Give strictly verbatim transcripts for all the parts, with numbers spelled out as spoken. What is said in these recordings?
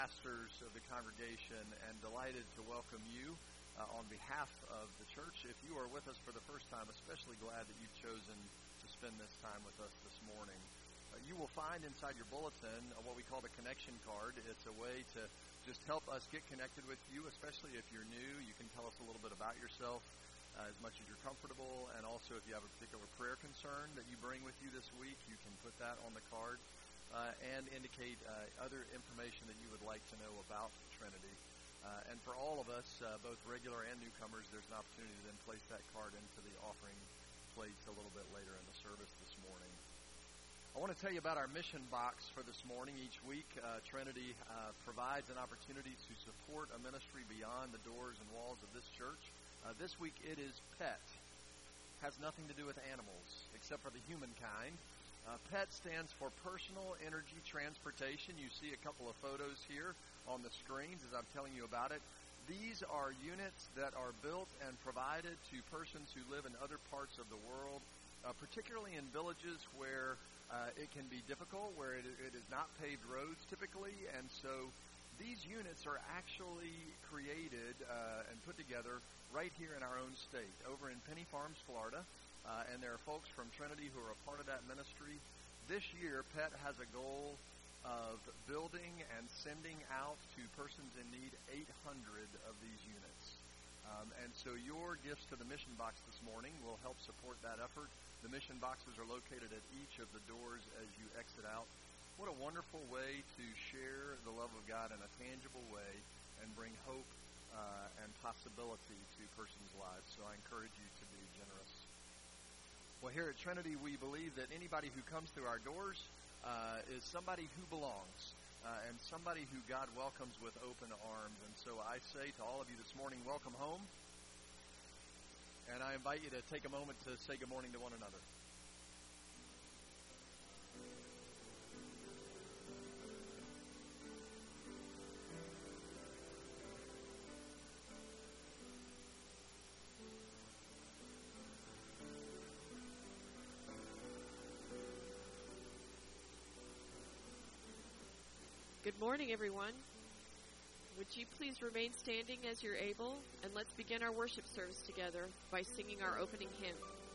pastors of the congregation, and delighted to welcome you uh, on behalf of the church. If you are with us for the first time, especially glad that you've chosen to spend this time with us this morning. Uh, you will find inside your bulletin uh, what we call the connection card. It's a way to just help us get connected with you, especially if you're new. You can tell us a little bit about yourself uh, as much as you're comfortable, and also if you have a particular prayer concern that you bring with you this week, you can put that on the card. Uh, and indicate uh, other information that you would like to know about Trinity. Uh, and for all of us, uh, both regular and newcomers, there's an opportunity to then place that card into the offering plates a little bit later in the service this morning. I want to tell you about our mission box for this morning. Each week, uh, Trinity uh, provides an opportunity to support a ministry beyond the doors and walls of this church. Uh, this week, it is PET. Has nothing to do with animals, except for the humankind. Uh, PET stands for Personal Energy Transportation. You see a couple of photos here on the screens as I'm telling you about it. These are units that are built and provided to persons who live in other parts of the world, uh, particularly in villages where uh, it can be difficult, where it, it is not paved roads typically. And so these units are actually created uh, and put together right here in our own state, over in Penny Farms, Florida. Uh, and there are folks from Trinity who are a part of that ministry. This year, PET has a goal of building and sending out to persons in need eight hundred of these units. Um, and so your gifts to the mission box this morning will help support that effort. The mission boxes are located at each of the doors as you exit out. What a wonderful way to share the love of God in a tangible way and bring hope uh, and possibility to persons' lives. So I encourage you to be generous. Well, here at Trinity, we believe that anybody who comes through our doors uh, is somebody who belongs uh, and somebody who God welcomes with open arms. And so I say to all of you this morning, welcome home. And I invite you to take a moment to say good morning to one another. Good morning, everyone. Would you please remain standing as you're able, and let's begin our worship service together by singing our opening hymn.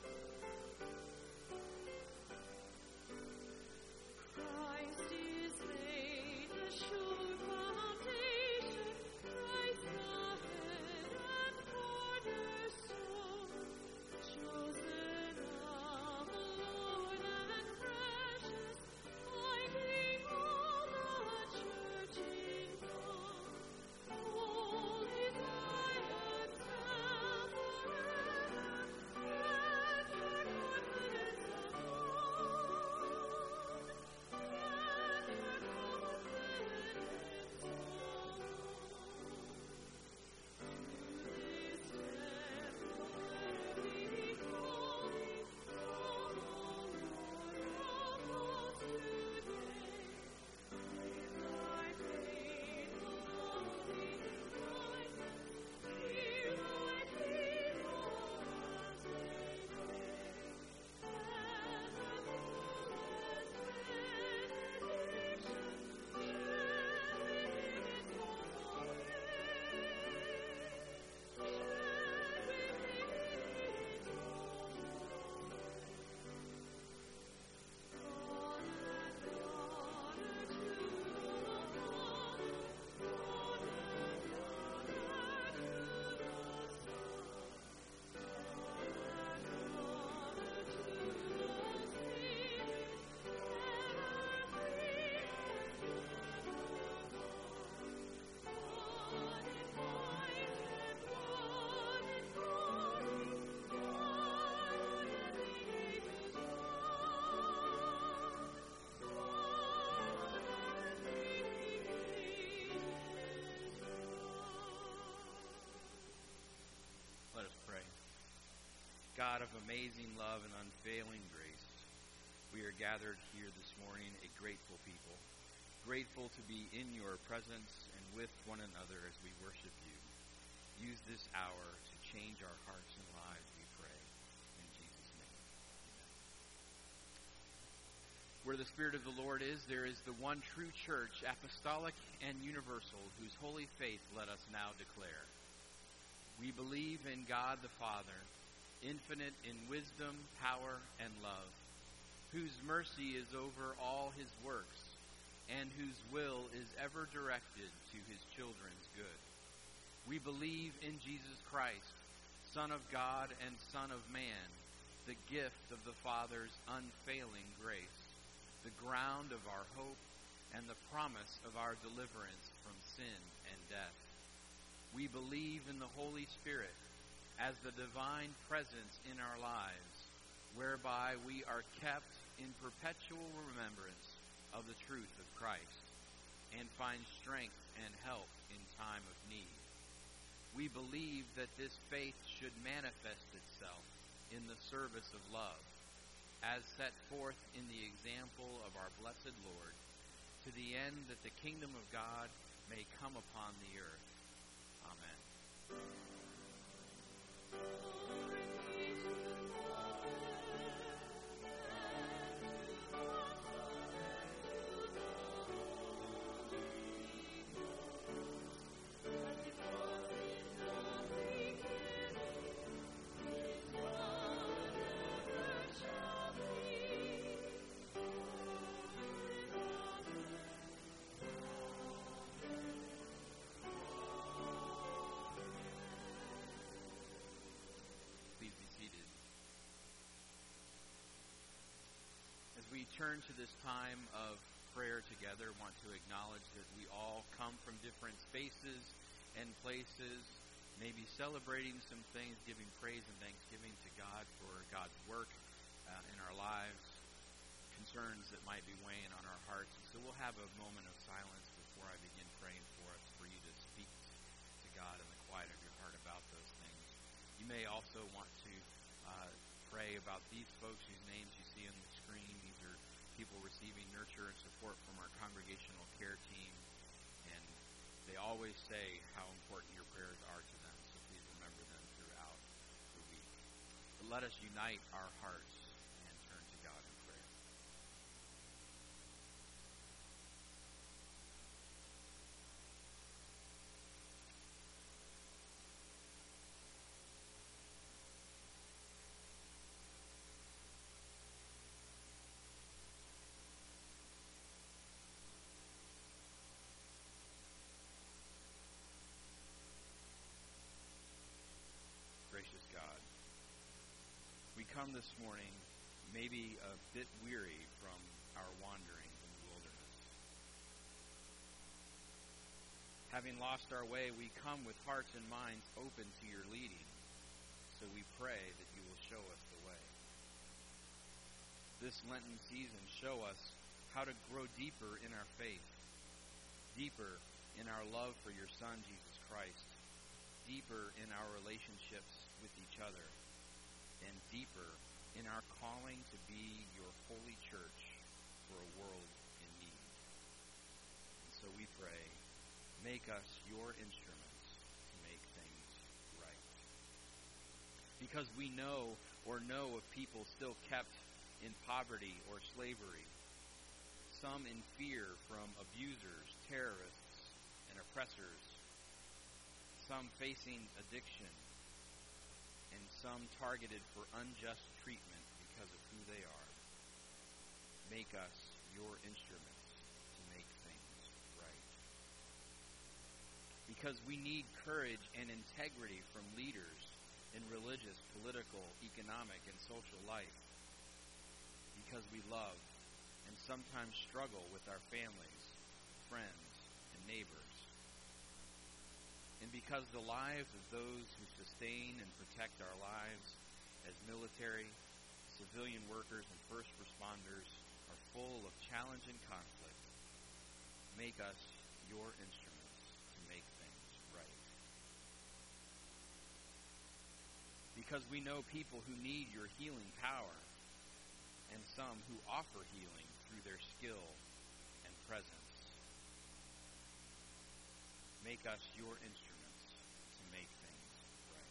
Christ is laid a sure foundation, Christ the head and cornerstone, chosen of the Lord and precious, finding all the church in God. Holy Zion, stand forever, and your confidence of God, and your confidence of To this temple worthy calling, come, O Lord of hosts, today. With thy faithful longing presence, hear thy people as they pray. And the fullest benediction share within its walls of praise. Share within its walls of God and honor to the Father, God and honor to the Son, God and honor to the Spirit, ever free and ever one. One in mind and one in glory, one in the ages one. Let us pray. God of amazing love and unfailing grace, we are gathered here this morning a grateful people, grateful to be in your presence and with one another as we worship you. Use this hour to change our hearts and lives, we pray. In Jesus' name, amen. Where the Spirit of the Lord is, there is the one true church, apostolic and universal, whose holy faith let us now declare. We believe in God the Father, infinite in wisdom, power, and love, whose mercy is over all his works, and whose will is ever directed to his children's good. We believe in Jesus Christ, Son of God and Son of man, the gift of the Father's unfailing grace, the ground of our hope, and the promise of our deliverance from sin and death. We believe in the Holy Spirit as the divine presence in our lives, whereby we are kept in perpetual remembrance of the truth of Christ, and find strength and help in time of need. We believe that this faith should manifest itself in the service of love, as set forth in the example of our blessed Lord, to the end that the kingdom of God may come upon the earth. Amen. We turn to this time of prayer together, want to acknowledge that we all come from different spaces and places, maybe celebrating some things, giving praise and thanksgiving to God for God's work uh, in our lives, concerns that might be weighing on our hearts. So we'll have a moment of silence before I begin praying for us, for you to speak to God in the quiet of your heart about those things. You may also want to uh, pray about these folks whose names you see on the screen. These are people receiving nurture and support from our congregational care team, and they always say how important your prayers are to them, so please remember them throughout the week. But let us unite our hearts and turn to God in prayer. Gracious God, we come this morning maybe a bit weary from our wandering in the wilderness. Having lost our way, we come with hearts and minds open to your leading, so we pray that you will show us the way. This Lenten season, show us how to grow deeper in our faith, deeper in our love for your Son, Jesus Christ, deeper in our relationships with each other, and deeper in our calling to be your holy church for a world in need. And so we pray, make us your instruments to make things right. Because we know or know of people still kept in poverty or slavery, some in fear from abusers, terrorists, and oppressors, some facing addiction, and some targeted for unjust treatment because of who they are. Make us your instruments to make things right. Because we need courage and integrity from leaders in religious, political, economic, and social life. Because we love and sometimes struggle with our families, friends, and neighbors. And because the lives of those who sustain and protect our lives as military, civilian workers, and first responders are full of challenge and conflict, make us your instruments to make things right. Because we know people who need your healing power, and some who offer healing through their skill and presence. Make us your instruments to make things right.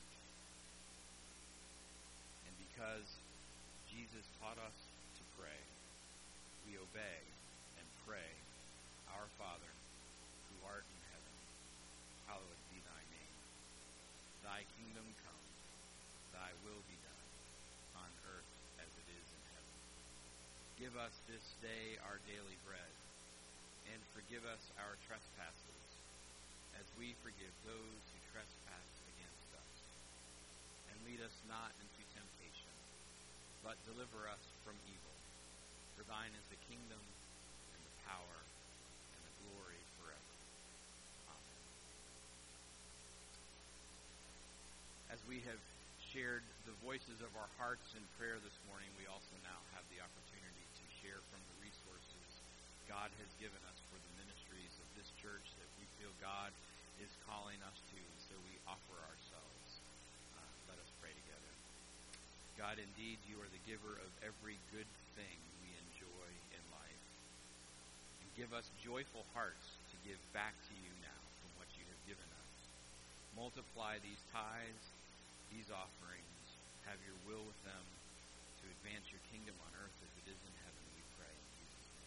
And because Jesus taught us to pray, we obey and pray, Our Father, who art in heaven, hallowed be thy name. Thy kingdom come, thy will be done, on earth as it is in heaven. Give us this day our daily bread, and forgive us our trespasses, as we forgive those who trespass against us. And lead us not into temptation, but deliver us from evil. For thine is the kingdom, and the power, and the glory forever. Amen. As we have shared the voices of our hearts in prayer this morning, we also now have the opportunity to share from the resources God has given us for the ministries of this church that we feel God is calling us to, so we offer ourselves. Uh, let us pray together. God, indeed, you are the giver of every good thing we enjoy in life. And give us joyful hearts to give back to you now from what you have given us. Multiply these tithes, these offerings. Have your will with them to advance your kingdom on earth as it is in heaven, we pray in Jesus' name.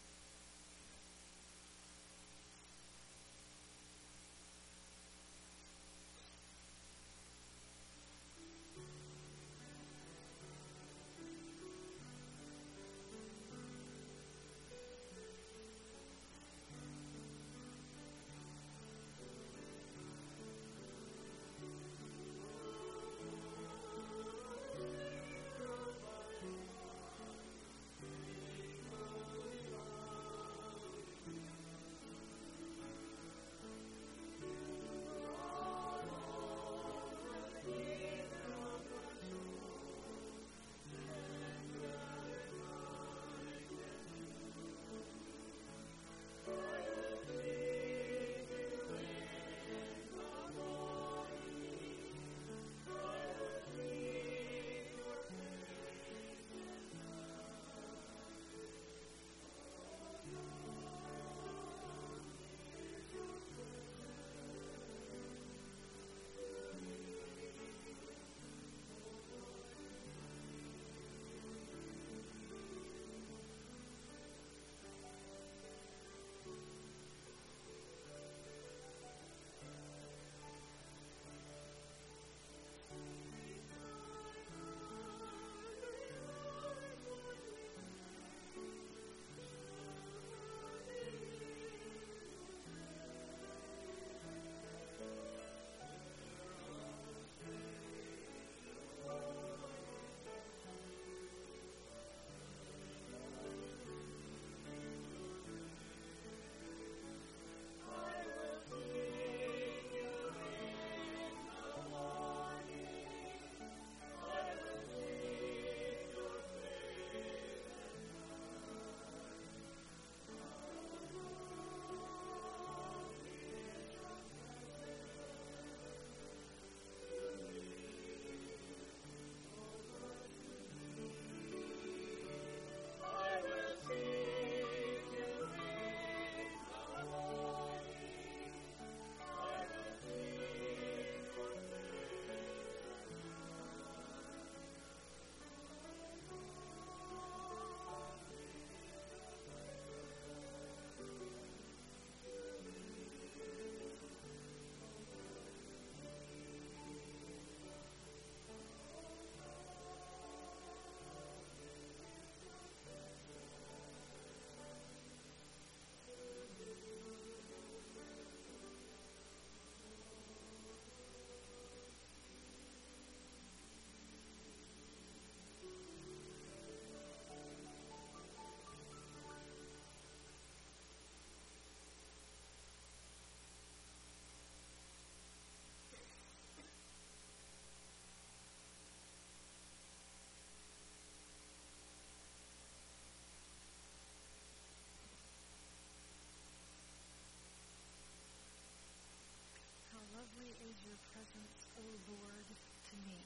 is your presence, O Lord, to me.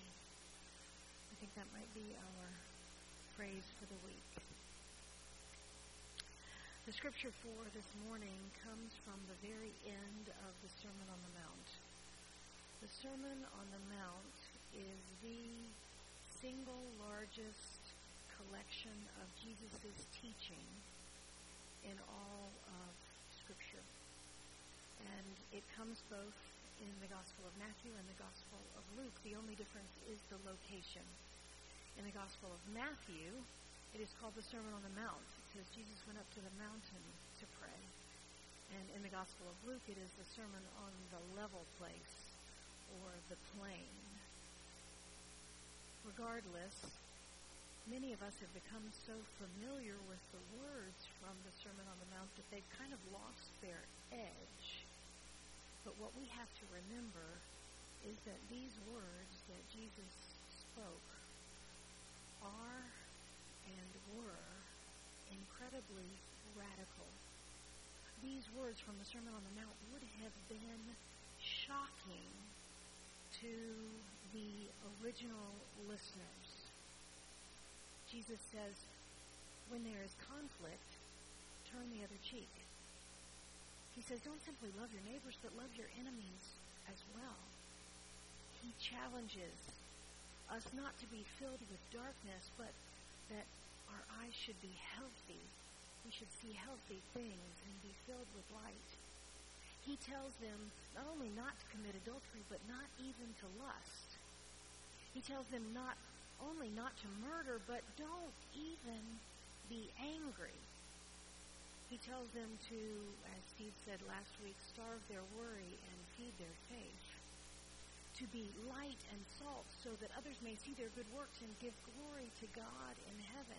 I think that might be our phrase for the week. The scripture for this morning comes from the very end of the Sermon on the Mount. The Sermon on the Mount is the single largest collection of Jesus' teaching in all of Scripture. And it comes both in the Gospel of Matthew and the Gospel of Luke. The only difference is the location. In the Gospel of Matthew, it is called the Sermon on the Mount. It says Jesus went up to the mountain to pray. And in the Gospel of Luke, it is the Sermon on the level place, or the plain. Regardless, many of us have become so familiar with the words from the Sermon on the Mount that they've kind of lost their edge. But what we have to remember is that these words that Jesus spoke are and were incredibly radical. These words from the Sermon on the Mount would have been shocking to the original listeners. Jesus says, when there is conflict, turn the other cheek. He says, don't simply love your neighbors, but love your enemies as well. He challenges us not to be filled with darkness, but that our eyes should be healthy. We should see healthy things and be filled with light. He tells them not only not to commit adultery, but not even to lust. He tells them not only not to murder, but don't even be angry. He tells them to, as Steve said last week, starve their worry and feed their faith. To be light and salt so that others may see their good works and give glory to God in heaven.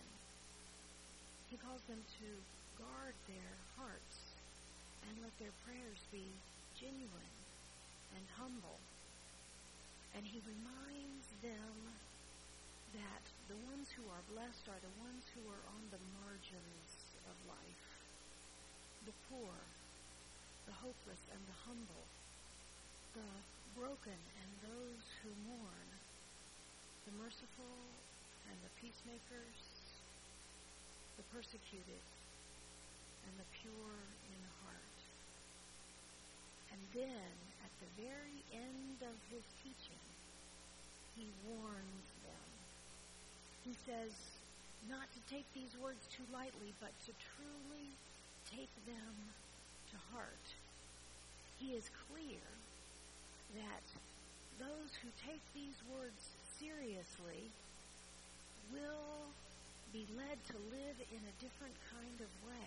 He calls them to guard their hearts and let their prayers be genuine and humble. And he reminds them that the ones who are blessed are the ones who are on the margins of life. The poor, the hopeless and the humble, the broken and those who mourn, the merciful and the peacemakers, the persecuted and the pure in heart. And then, at the very end of his teaching, he warns them. He says not to take these words too lightly, but to truly take them to heart. He is clear that those who take these words seriously will be led to live in a different kind of way,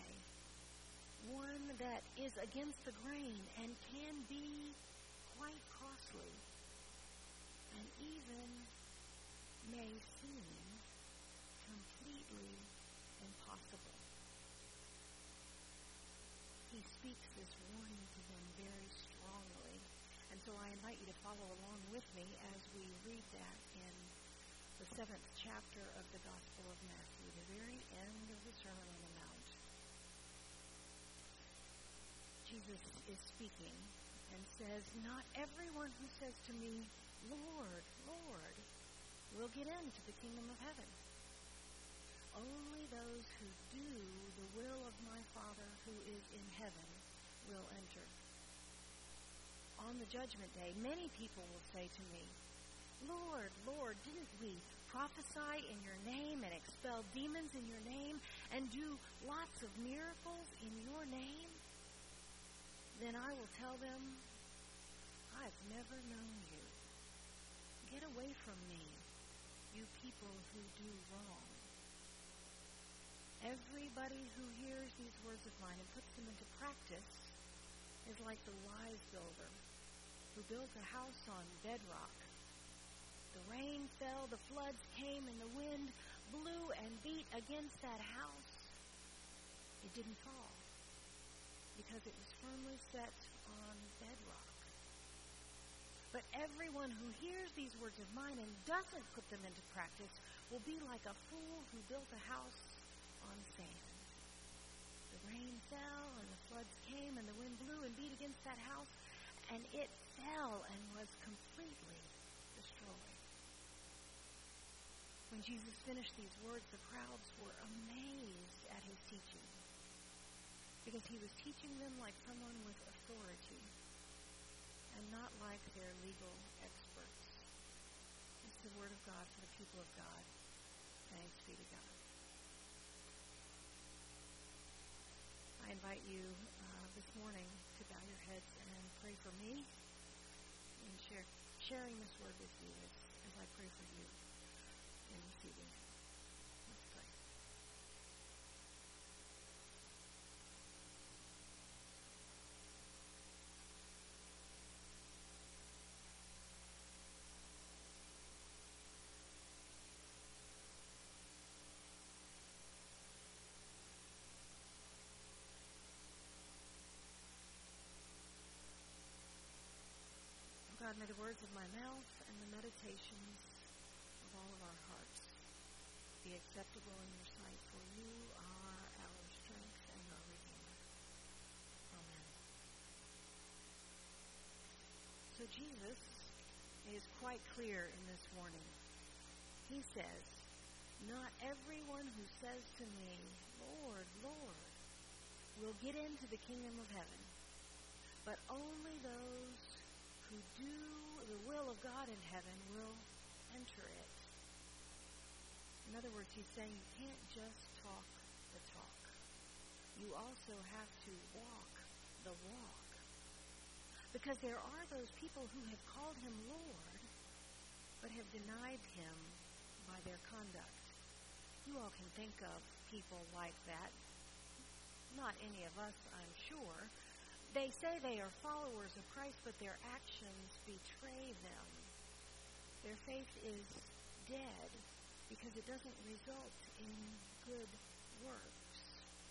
one that is against the grain and can be quite costly and even may seem completely impossible. He speaks this warning to them very strongly, and so I invite you to follow along with me as we read that in the seventh chapter of the Gospel of Matthew, the very end of the Sermon on the Mount. Jesus is speaking and says, not everyone who says to me, Lord, Lord, will get into the kingdom of heaven. Only those who do the will of my Father who is in heaven will enter. On the judgment day, many people will say to me, Lord, Lord, didn't we prophesy in your name and expel demons in your name and do lots of miracles in your name? Then I will tell them, I've never known you. Get away from me, you people who do wrong. Everybody who hears these words of mine and puts them into practice is like the wise builder who built a house on bedrock. The rain fell, the floods came, and the wind blew and beat against that house. It didn't fall because it was firmly set on bedrock. But everyone who hears these words of mine and doesn't put them into practice will be like a fool who built a house on sand. The rain fell, and the floods came, and the wind blew and beat against that house, and it fell and was completely destroyed. When Jesus finished these words, the crowds were amazed at his teaching, because he was teaching them like someone with authority and not like their legal experts. It's the word of God for the people of God. Thanks be to God. I invite you uh, this morning to bow your heads and pray for me and share, sharing this word with you as, as I pray for you in receiving it. Let's pray. God, may the words of my mouth and the meditations of all of our hearts be acceptable in your sight, for you are our strength and our Redeemer. Amen. So Jesus is quite clear in this warning. He says, "Not everyone who says to me, 'Lord, Lord,' will get into the kingdom of heaven, but only those who do the will of God in heaven will enter it." In other words, he's saying you can't just talk the talk. You also have to walk the walk. Because there are those people who have called him Lord, but have denied him by their conduct. You all can think of people like that. Not any of us, I'm sure. They say they are followers of Christ, but their actions betray them. Their faith is dead because it doesn't result in good works.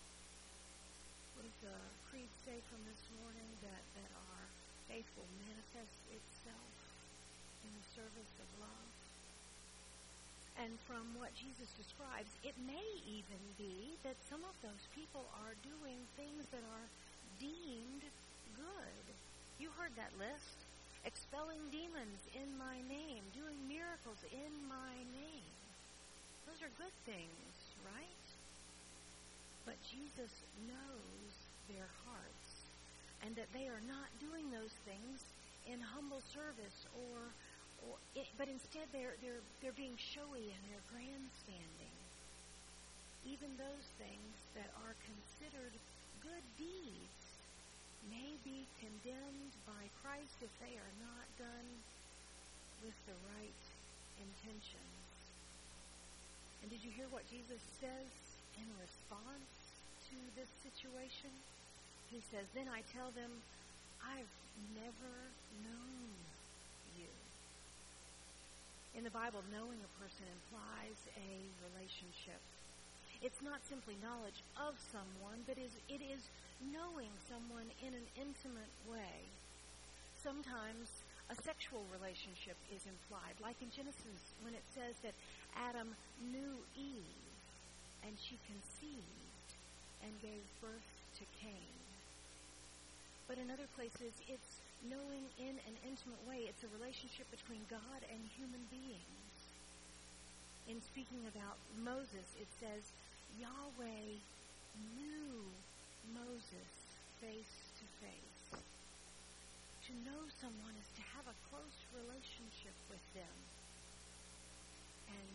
What does the creed say from this morning? That, that our faith will manifest itself in the service of love. And from what Jesus describes, it may even be that some of those people are doing things that are deemed good. You heard that list. Expelling demons in my name, doing miracles in my name. Those are good things, right? But Jesus knows their hearts, and that they are not doing those things in humble service, or, or it, but instead they're they're they're being showy and they're grandstanding. Even those things that are considered good deeds may be condemned by Christ if they are not done with the right intentions. And did you hear what Jesus says in response to this situation? He says, "Then I tell them, I've never known you." In the Bible, knowing a person implies a relationship. It's not simply knowledge of someone, but is, it is knowing someone in an intimate way. Sometimes a sexual relationship is implied, like in Genesis when it says that Adam knew Eve, and she conceived and gave birth to Cain. But in other places, it's knowing in an intimate way. It's a relationship between God and human beings. In speaking about Moses, it says, Yahweh knew Moses face to face. To know someone is to have a close relationship with them. And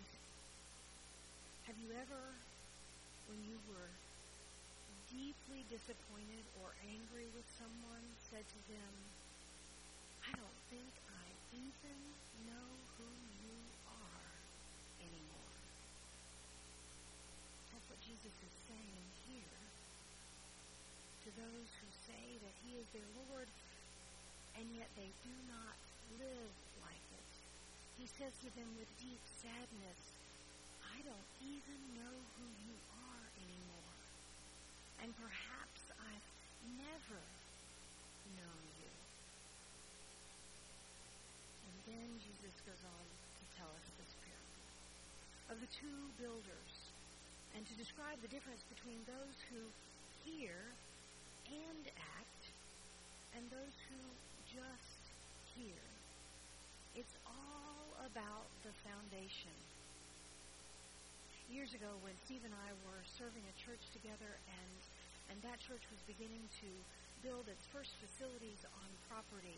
have you ever, when you were deeply disappointed or angry with someone, said to them, "I don't think I even know who you are anymore"? That's what Jesus is saying here to those who say that he is their Lord, and yet they do not live like it. He says to them with deep sadness, "I don't even know who you are anymore. And perhaps I've never known you." And then Jesus goes on to tell us this parable of the two builders, and to describe the difference between those who hear and act and those who just hear. It's all about the foundation. Years ago, when Steve and I were serving a church together, and and that church was beginning to build its first facilities on property,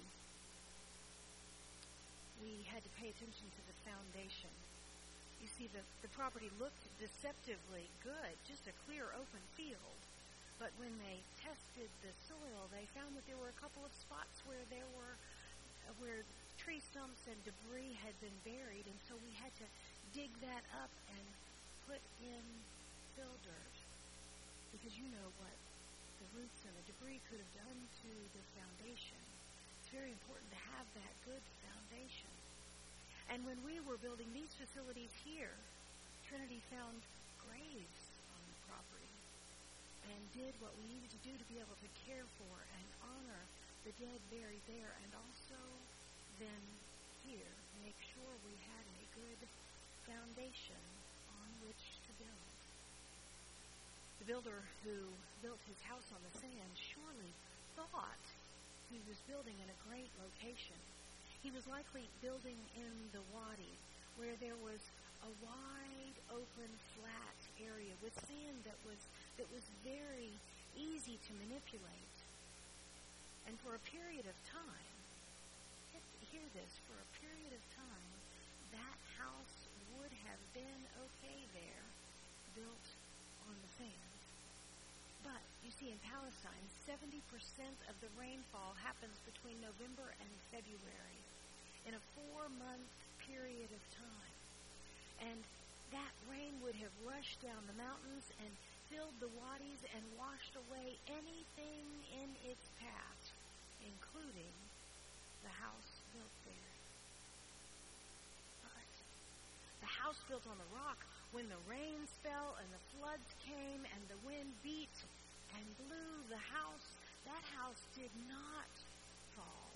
we had to pay attention to the foundation. You see, the, the property looked deceptively good, just a clear open field. But when they tested the soil, they found that there were a couple of spots where there were uh, where tree stumps and debris had been buried, and so we had to dig that up and put in fill dirt, because you know what the roots and the debris could have done to the foundation. It's very important to have that good foundation. And when we were building these facilities here, Trinity found graves on the property and did what we needed to do to be able to care for and honor the dead buried there, and also then here make sure we had a good foundation on which to build. The builder who built his house on the sand surely thought he was building in a great location. He was likely building in the wadi, where there was a wide open flat area with sand that was that was very easy to manipulate. And for a period of time, hear this, for a period of time, that house would have been okay there, built on the sand. But, you see, in Palestine, seventy percent of the rainfall happens between November and February, in a four-month period of time. And that rain would have rushed down the mountains and filled the wadis and washed away anything in its path, including the house built there. But the house built on the rock, when the rains fell and the floods came and the wind beat and blew the house, that house did not fall.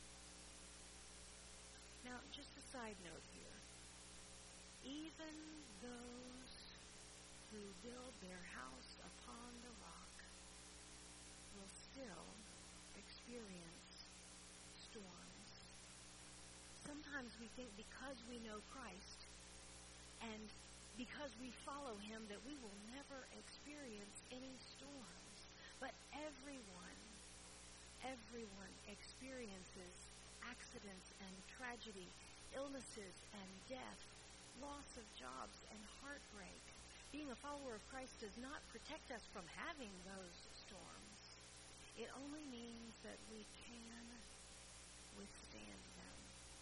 Now, just a side note here. Even those who build their house upon the rock will still experience storms. Sometimes we think because we know Christ and because we follow him that we will never experience any storms. But everyone, everyone experiences accidents and tragedy, illnesses and death, loss of jobs and heartbreak. Being a follower of Christ does not protect us from having those storms. It only means that we can withstand them.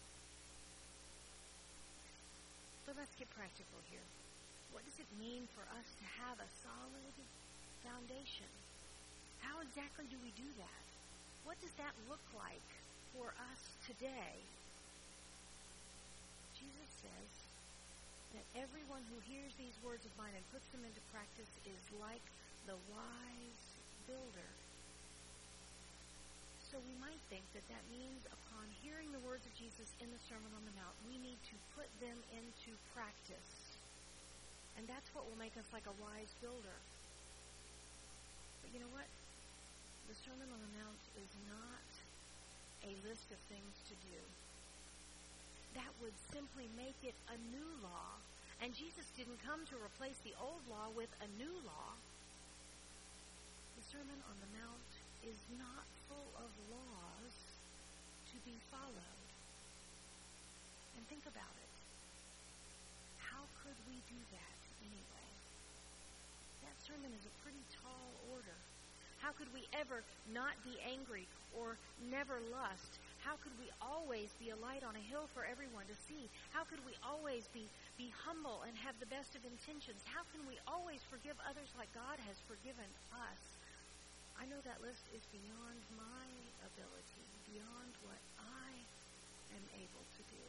But let's get practical here. What does it mean for us to have a solid foundation? How exactly do we do that? What does that look like for us today? Jesus says that everyone who hears these words of mine and puts them into practice is like the wise builder. So we might think that that means upon hearing the words of Jesus in the Sermon on the Mount, we need to put them into practice. And that's what will make us like a wise builder. But you know what? The Sermon on the Mount is not a list of things to do. That would simply make it a new law. And Jesus didn't come to replace the old law with a new law. The Sermon on the Mount is not full of laws to be followed. And think about it. How could we do that anyway? That sermon is a pretty tall order. How could we ever not be angry or never lust? How could we always be a light on a hill for everyone to see? How could we always be, be humble and have the best of intentions? How can we always forgive others like God has forgiven us? I know that list is beyond my ability, beyond what I am able to do.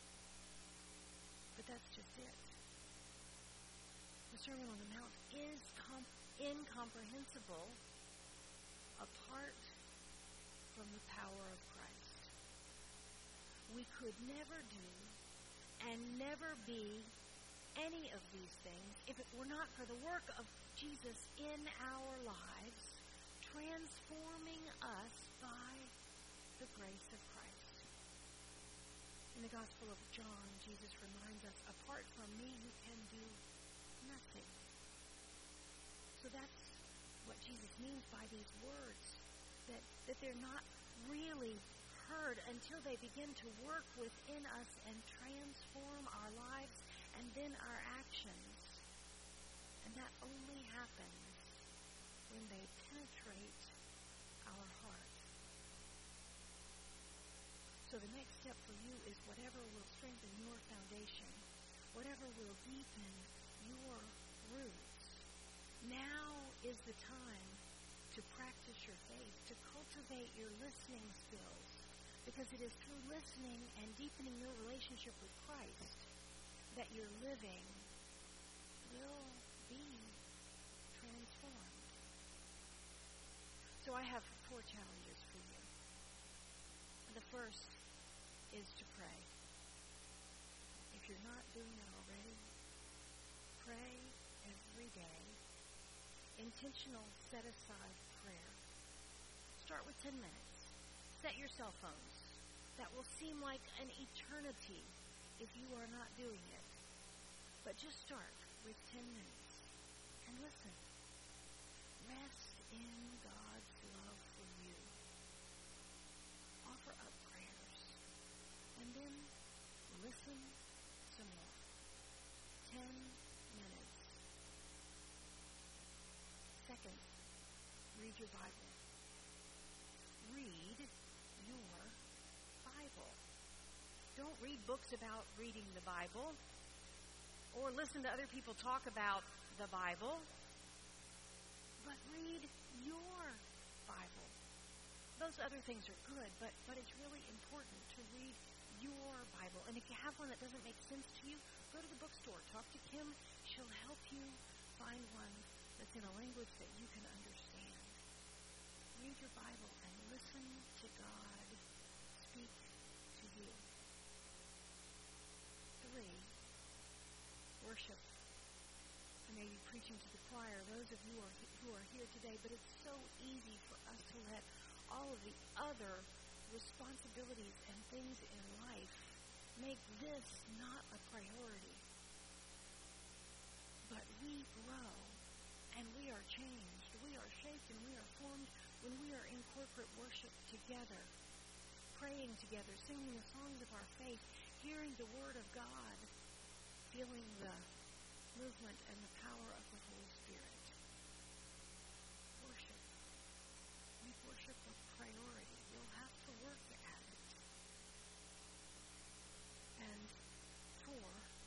But that's just it. The Sermon on the Mount is com- incomprehensible apart from the power of Christ. We could never do and never be any of these things if it were not for the work of Jesus in our lives, transforming us by the grace of Christ. In the Gospel of John, Jesus reminds us, apart from me, you can do nothing. So that's what Jesus means by these words, that, that they're not really heard until they begin to work within us and transform our lives and then our actions. And that only happens when they penetrate our heart. So the next step for you is whatever will strengthen your foundation, whatever will deepen your roots. Now is the time to practice your faith, to cultivate your listening skills, because it is through listening and deepening your relationship with Christ that your living will be transformed. So I have four challenges for you. The first is to pray. If you're not doing it already, pray every day. Intentional set-aside prayer. Start with ten minutes. Set your cell phones. That will seem like an eternity if you are not doing it. But just start with ten minutes. And listen. Rest in God's love for you. Offer up prayers. And then listen some more. Ten minutes. Second, read your Bible. Read your Bible. Don't read books about reading the Bible or listen to other people talk about the Bible, but read your Bible. Those other things are good, but, but it's really important to read your Bible. And if you have one that doesn't make sense to you, go to the bookstore. Talk to Kim. She'll help you find one that's in a language that you can understand. Read your Bible and listen to God speak to you. Three, worship. I may be preaching to the choir, those of you who are, who are here today, but it's so easy for us to let all of the other responsibilities and things in life make this not a priority. But we grow, and we are changed, we are shaped, and we are formed when we are in corporate worship together, praying together, singing the songs of our faith, hearing the Word of God, feeling the movement and the power of the Holy Spirit. Worship. Make worship a priority. You'll have to work at it. And four,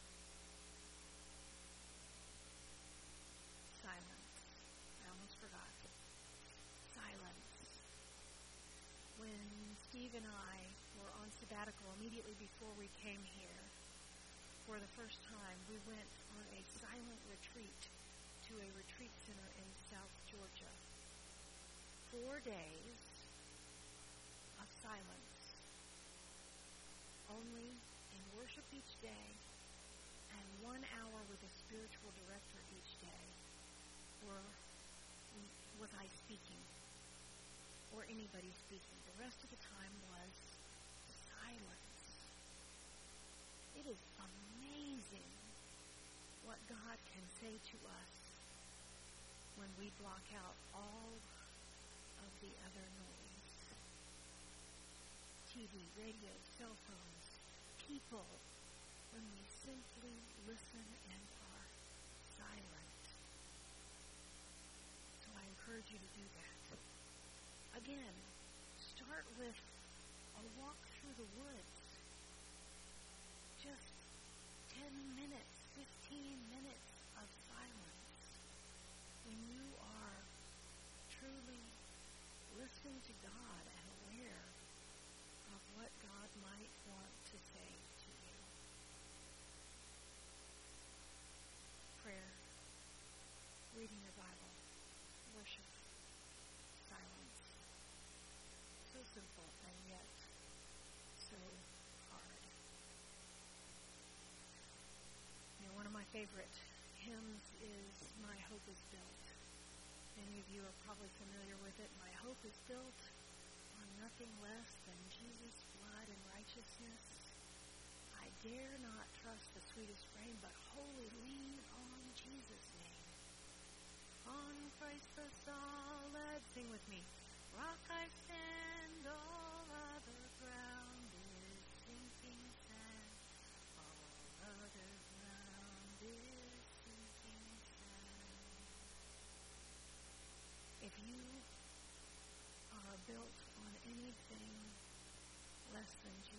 silence. I almost forgot. Silence. When Steve and I were on sabbatical immediately before we came here, for the first time, we went on a silent retreat to a retreat center in South Georgia. Four days of silence. Only in worship each day and one hour with a spiritual director each day were, was I speaking or anybody speaking. The rest of the time was silence. It is amazing what God can say to us when we block out all of the other noise. T V, radio, cell phones, people, when we simply listen and are silent. So I encourage you to do that. Again, start with a walk through the woods. Just ten minutes, fifteen minutes of silence when you are truly listening to God and aware of what God might want to say to you. Prayer, reading your Bible, worship, silence. So simple and yet so hard. You know, one of my favorite hymns is My Hope is Built. Many of you are probably familiar with it. My hope is built on nothing less than Jesus' blood and righteousness. I dare not trust the sweetest frame, but wholly lean on Jesus' name. On Christ the solid, sing with me. Rock I stand, all other ground is sinking sand. All other ground is sinking sand.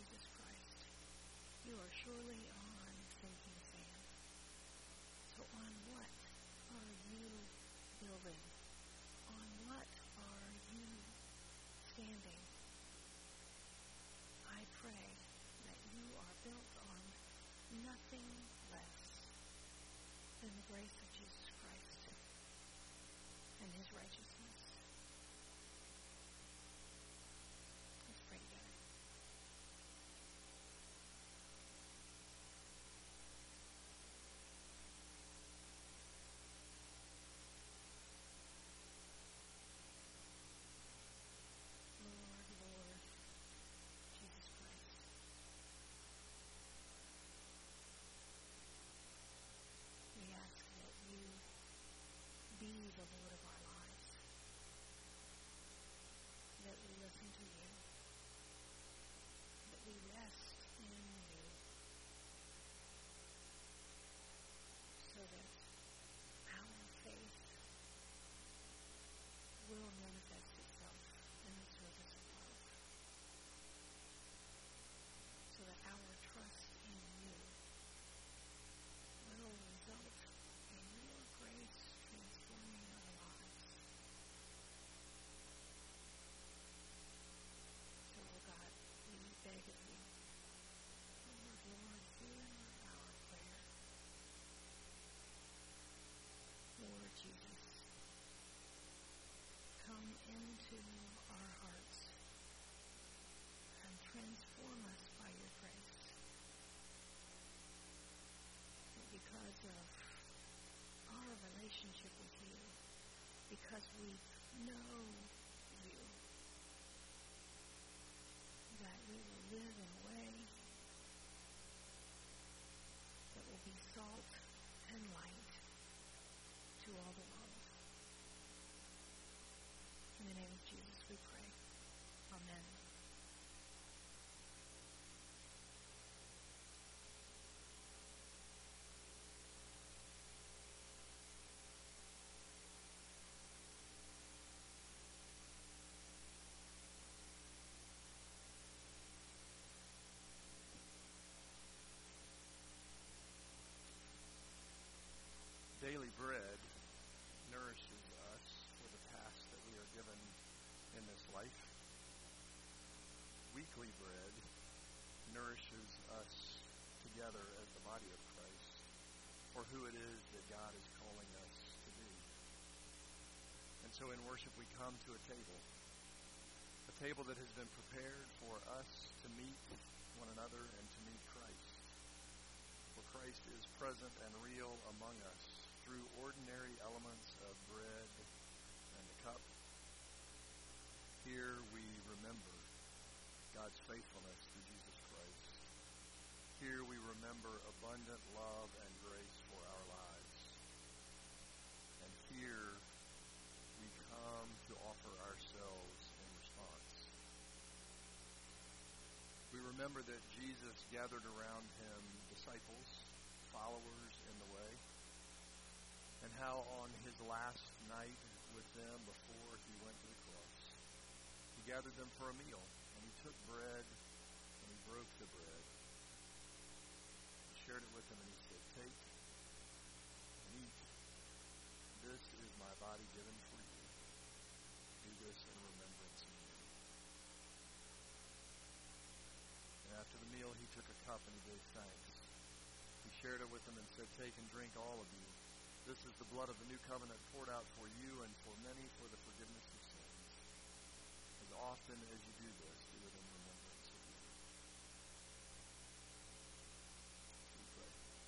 Jesus Christ, you are surely on sinking sand. So on what are you building? On what are you standing? I pray that you are built on nothing less than the grace of Jesus Christ and his righteousness. Let's pray together. Lord, Lord, Jesus Christ, we ask that you be the Lord of our lives, that we listen to you, that we rest in you, so that our faith will manifest itself in the service of love, so that our trust in you will result in your grace transforming our lives. So, oh God, we beg of you, Lord, Lord, hear our prayer. Lord Jesus, come into our hearts and transform us by your grace. That because of our relationship with you, because we know you, that we will live in a way that will be salt and light to all the world. In the name of Jesus we pray. Amen. Daily bread nourishes us for the task that we are given in this life. Weekly bread nourishes us together as the body of Christ for who it is that God is calling us to be. And so in worship we come to a table, a table that has been prepared for us to meet one another and to meet Christ. For Christ is present and real among us through ordinary elements of bread and the cup. Here we remember God's faithfulness through Jesus Christ. Here we remember abundant love and grace for our lives. And here we come to offer ourselves in response. We remember that Jesus gathered around him disciples, followers in the way, and how on his last night with them before he went to the cross, he gathered them for a meal, and he took bread, and he broke the bread. He shared it with them, and he said, "Take and eat. This is my body given for you. Do this in remembrance of me." And after the meal, he took a cup, and he gave thanks. He shared it with them and said, "Take and drink, all of you. This is the blood of the new covenant poured out for you and for many for the forgiveness of sins. As often as you do this, do it in remembrance of me." We pray.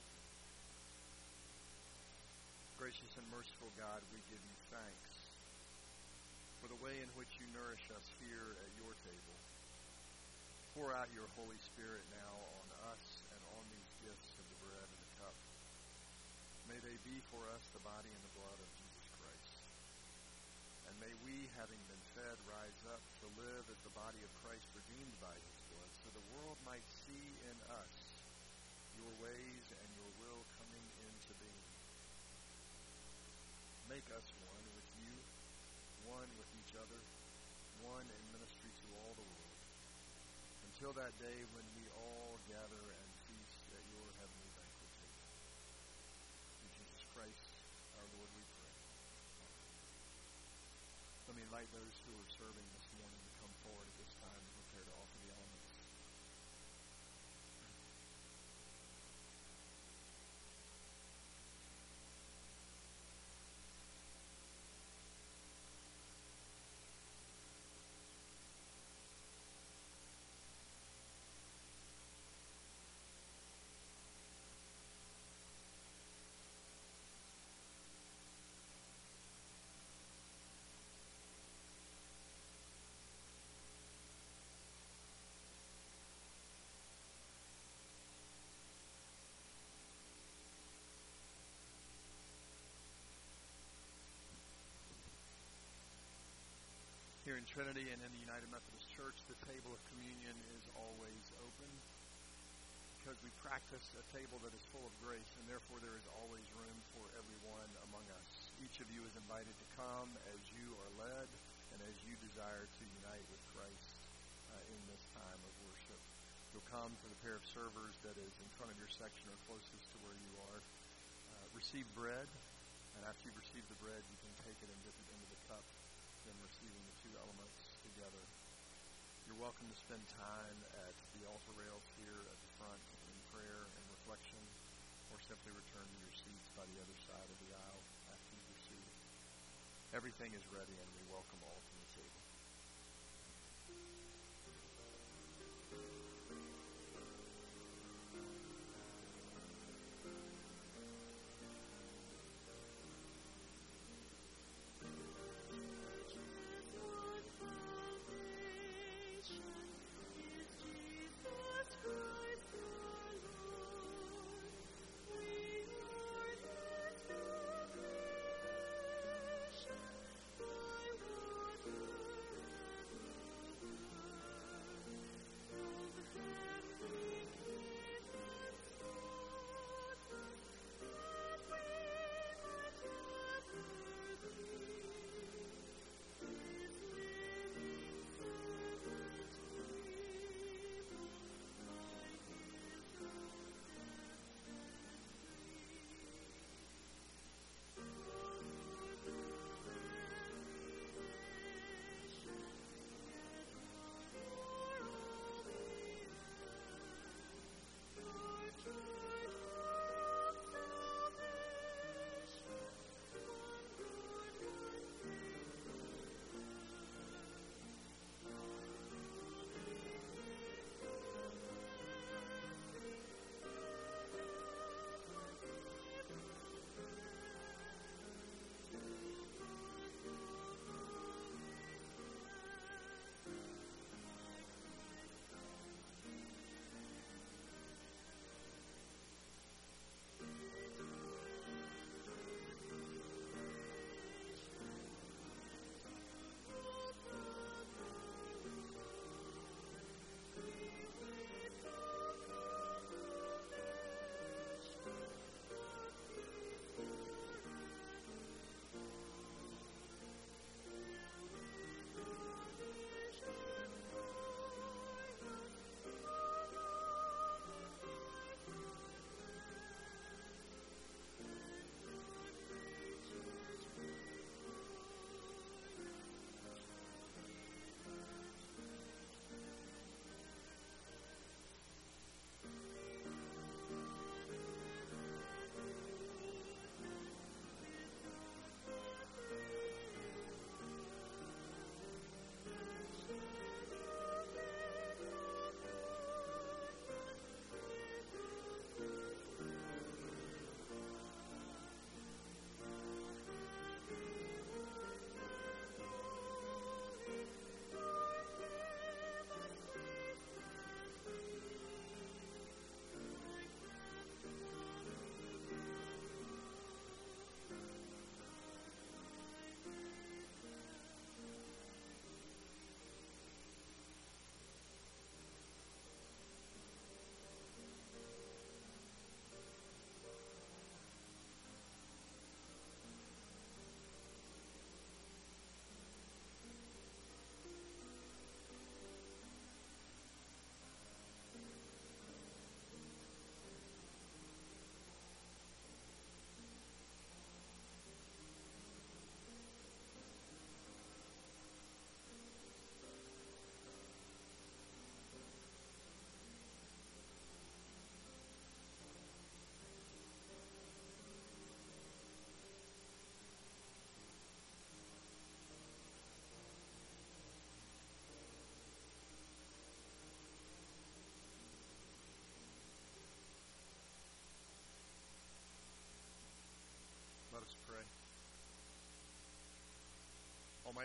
Gracious and merciful God, we give you thanks for the way in which you nourish us here at your table. Pour out your Holy Spirit now on us and on these gifts of the bread and the cup. May they be for us the body and the blood of Jesus Christ. And may we, having been fed, rise up to live as the body of Christ redeemed by his blood, so the world might see in us your ways and your will coming into being. Make us one with you, one with each other, one in ministry to all the world, and until that day when we all gather and feast at your heavenly banquet table. Through Jesus Christ, our Lord, we pray. Let me invite those who are serving this morning to come forward at this time and prepare to offer the elements. Here in Trinity and in the United Methodist Church, the table of communion is always open because we practice a table that is full of grace, and therefore there is always room for everyone among us. Each of you is invited to come as you are led and as you desire to unite with Christ uh, in this time of worship. You'll come to the pair of servers that is in front of your section or closest to where you are. Uh, receive bread, and after you've received the bread, you can take it and dip it into the cup, then receiving the two elements together. You're welcome to spend time at the altar rails here at the front in prayer and reflection, or simply return to your seats by the other side of the aisle after you've received. Everything is ready, and we welcome all to the table. By water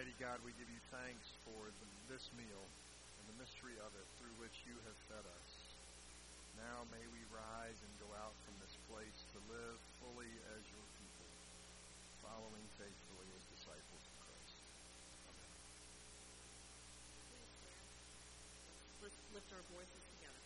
Almighty God, we give you thanks for the, this meal and the mystery of it through which you have fed us. Now may we rise and go out from this place to live fully as your people, following faithfully as disciples of Christ. Amen. Let's lift our voices together.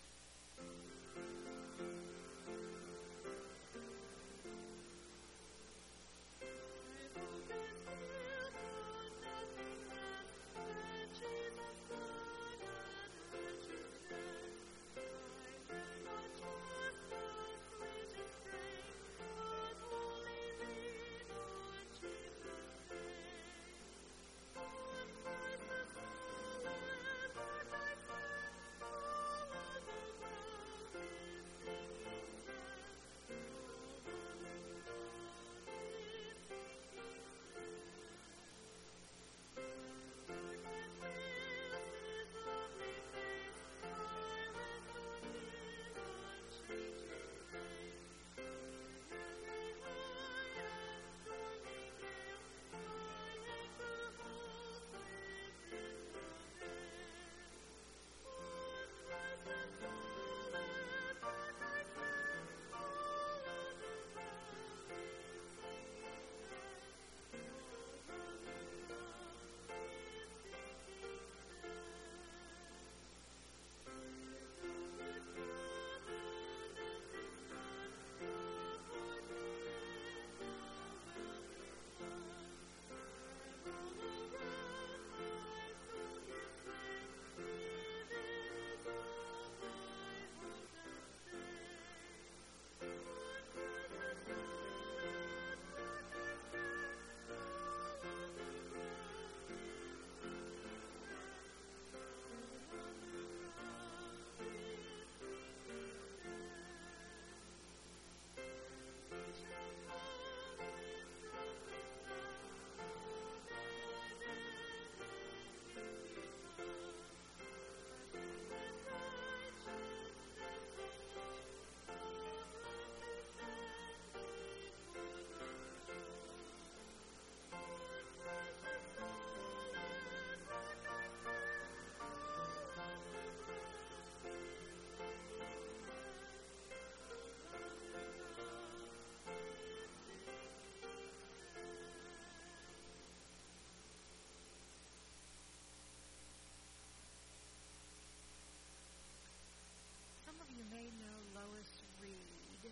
You may know Lois Reed.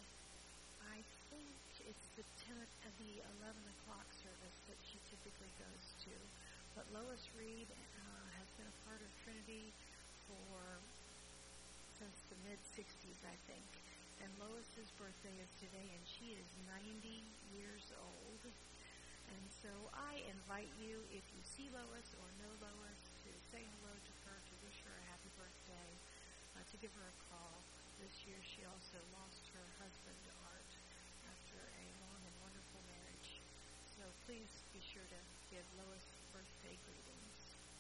I think it's the ten, uh, the eleven o'clock service that she typically goes to. But Lois Reed uh, has been a part of Trinity for since the mid sixties, I think. And Lois's birthday is today, and she is ninety years old. And so I invite you, if you see Lois or know Lois, to say hello to her, to wish her a happy birthday, uh, to give her a call. This year she also lost her husband, Art, after a long and wonderful marriage. So please be sure to give Lois birthday greetings.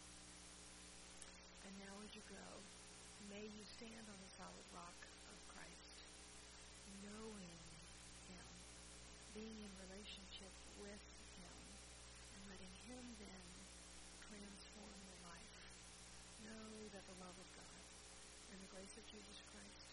And now as you go, may you stand on the solid rock of Christ, knowing Him, being in relationship with Him, and letting Him then transform your life. Know that the love of God and the grace of Jesus Christ